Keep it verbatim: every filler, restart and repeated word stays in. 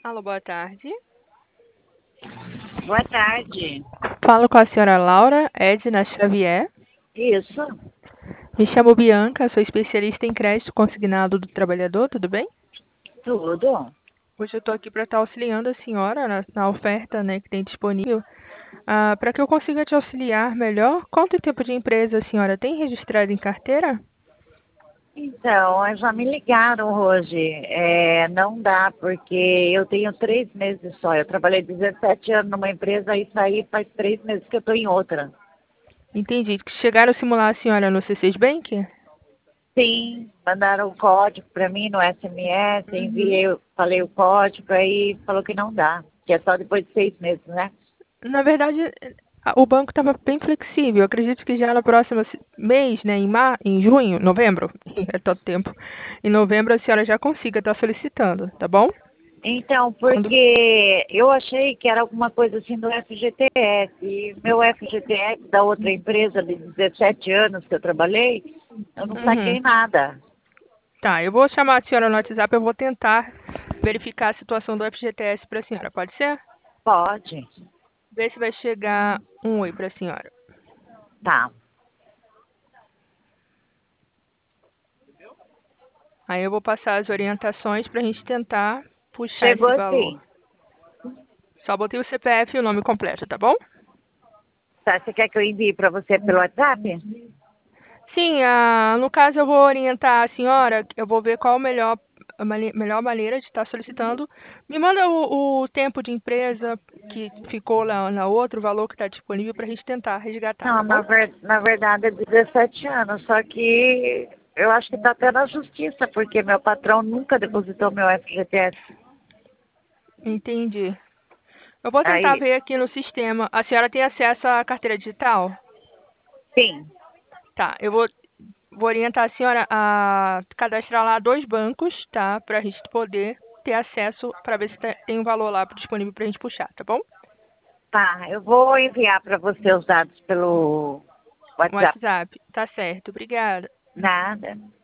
Alô, boa tarde. Boa tarde. Falo com a senhora Laura Edna Xavier. Isso, Me chamo Bianca, sou especialista em crédito consignado do trabalhador, tudo bem? tudo. Hoje eu estou aqui para estar auxiliando a senhora na, na oferta, né, que tem disponível. Ah, para que eu consiga te auxiliar melhor, quanto tempo de empresa a senhora tem registrado em carteira? Então, já me ligaram hoje. É, não dá, porque eu tenho três meses só. Eu trabalhei dezessete anos numa empresa e saí faz três meses que eu estou em outra. Entendi. Chegaram a simular a senhora no C seis Bank? Sim, mandaram o código para mim no S M S, Uhum. enviei, falei o código, aí falou que não dá, que é só depois de seis meses, né? Na verdade, a- o banco estava bem flexível. Eu acredito que já no próximo se- mês, né, em, mar... em junho, novembro, é todo tempo, em novembro a senhora já consiga estar solicitando, tá bom? Então, Quando... porque eu achei que era alguma coisa assim do F G T S. E meu F G T S da outra empresa de dezessete anos que eu trabalhei, eu não Uhum. saquei nada. Tá, eu vou chamar a senhora no WhatsApp, eu vou tentar verificar a situação do F G T S para a senhora, pode ser? Pode. Ver se vai chegar um oi para a senhora. Tá. Aí eu vou passar as orientações para a gente tentar puxar esse Chegou valor. sim. Só botei o C P F e o nome completo, tá bom? Tá, você quer que eu envie para você pelo WhatsApp? Sim, ah, no caso eu vou orientar a senhora, eu vou ver qual a melhor, a mane- melhor maneira de estar solicitando. Me manda o, o tempo de empresa que ficou lá na outra, o valor que está disponível para a gente tentar resgatar, Não, tá bom? na, ver, na verdade é dezessete anos, só que eu acho que está até na justiça, porque meu patrão nunca depositou meu F G T S. Entendi. Eu vou tentar Aí, ver aqui no sistema. A senhora tem acesso à carteira digital? sim. Tá, eu vou, vou orientar a senhora a cadastrar lá dois bancos, tá? Para a gente poder ter acesso para ver se tá- tem um valor lá disponível para a gente puxar, tá bom? Tá, eu vou enviar para você os dados pelo WhatsApp. WhatsApp. Tá certo. Obrigada. Nada.